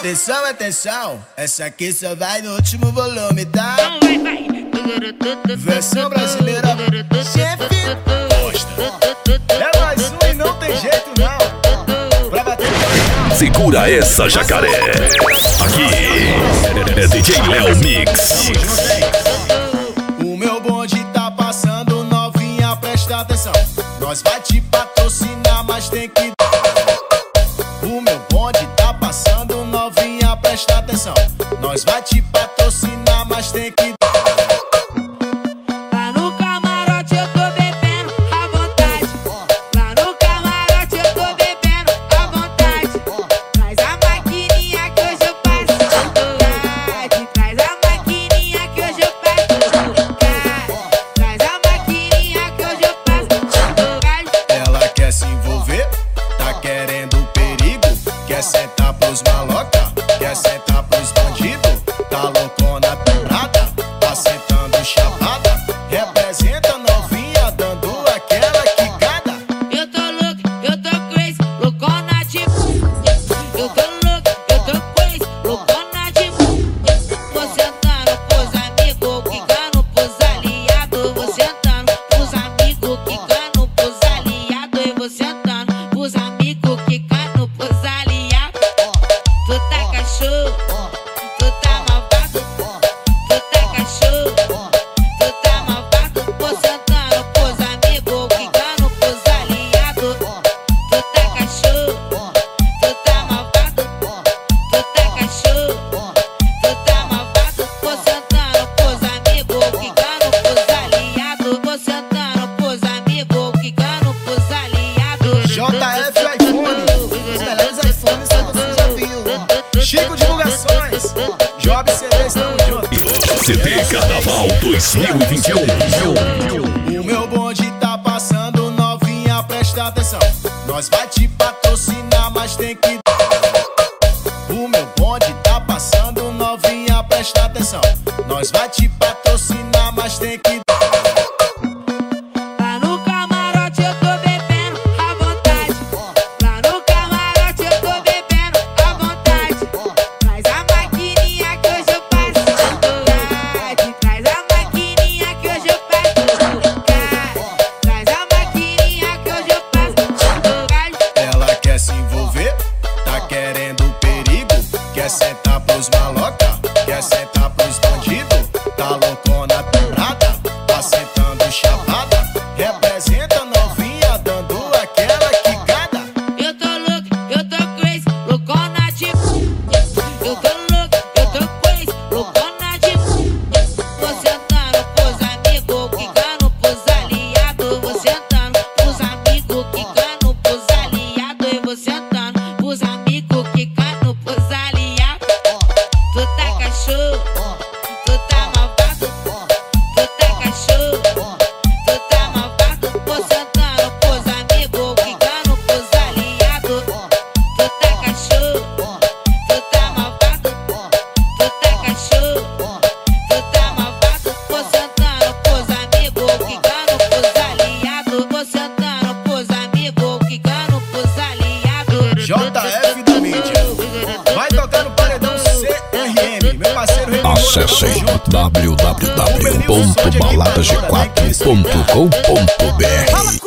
Atenção, atenção, essa aqui só vai no último volume, tá? Versão brasileira, chefe gosta. É mais um e não tem jeito não. Pra bater no segura essa, jacaré. Aqui é DJ Léo Mix. O meu bonde tá passando, novinha, presta atenção. Nós vai te patrocinar, mas tem que... O meu bonde tá passando, novinha, presta atenção. Nós vai te patrocinar, mas tem que... Lá no camarote eu tô bebendo à vontade. Lá no camarote eu tô bebendo à vontade. Traz a maquininha que hoje eu passo vontade. Traz a maquininha que hoje eu passo vontade. Traz a maquininha que hoje eu passo vontade. Ela quer se envolver, tá querendo perigo. Quer sentar pros maloca, quer sentar pros bandidos. Tá loucona dobrada, tá sentando chapada. Representa novinha, dando aquela quicada. Eu tô louco, eu tô crazy, loucona de... Eu tô louco, eu tô crazy, loucona de... Vou sentando pros amigos, quicando pros aliados. Vou sentando pros amigos, quicando pros aliados. E vou sentando pros amigos, quicando pros aliados. Tu tá cachorro, tu tá malvado. Tu tá cachorro, tu tá malvado. Vou sentando pros amigos, quicando pros aliados. Tu tá cachorro, tu tá malvado. Tu tá cachorro, tu tá malvado. Vou sentando pros amigos, quicando pros aliados. Vou sentando pros amigos, quicando pros aliados. JF iPhone, os melhores iPhones que você já viu. Chico Divulgações, Job CDs, tamo junto. CD Carnaval 2021. O meu bonde tá passando, novinha, presta atenção. Nós vai te patrocinar, mas tem que... O meu bonde tá passando, novinha, presta atenção. Nós vai te patrocinar, mas tem que... Lá no camarote eu tô bebendo à vontade. Lá no camarote eu tô bebendo à vontade. Traz a maquininha que hoje eu passo vontade. Traz a maquininha que hoje eu passo vontade. Traz a maquininha que hoje eu passo vontade. Ela quer se envolver, tá querendo perigo. Quer sentar pros maloca, quer sentar pros bandidos. Tá loucona dobrada, tá sentando chapada. Representa novinha, dando aquela quicada. Eu tô louco, eu tô crazy, loucona de... Eu tô louco, eu tô crazy, loucona de... Vou sentando pros amigos, quicando pros aliados. Vou sentando pros amigos, quicando pros aliados. E vou sentando pros amigos, quicando pros aliados. Tu tá cachorro, tu tá malvado. Tu tá cachorro, tu tá malvado. Vou sentando pros amigos, quicando pros aliados. Tu tá cachorro, tu tá malvado. Tu tá cachorro, tu tá malvado. Vou sentando pros amigos, quicando pros aliados. Vou sentando pros amigos, quicando pros aliados. JF da mídia, vai tocar no paredão CRM, meu parceiro Remy. Acessem www.baladag4.com.br.